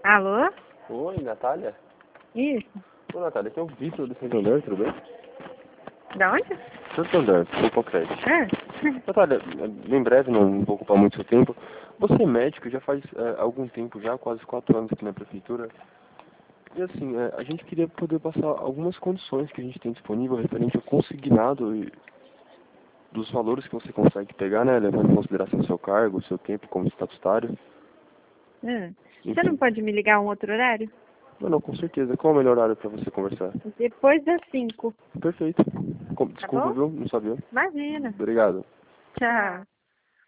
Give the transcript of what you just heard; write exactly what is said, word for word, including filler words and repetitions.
Alô? Oi, Natália? Isso. Ô, Natália, aqui é o Vitor do Santander, tudo bem? Da onde? Santander, sou concreto. Ah. Natália, bem breve, não vou ocupar muito seu tempo. Você é médico, já faz é, algum tempo já, quase quatro anos aqui na prefeitura. E assim, é, a gente queria poder passar algumas condições que a gente tem disponível referente ao consignado e dos valores que você consegue pegar, né? Levando em consideração o seu cargo, o seu tempo como estatutário. Ah. Você não Enfim. pode me ligar um outro horário? Não, não, com certeza. Qual é o melhor horário para você conversar? Depois das cinco. Perfeito. Com- Tá Desculpa, bom? viu? Não sabia. Imagina. Obrigado. Tchau.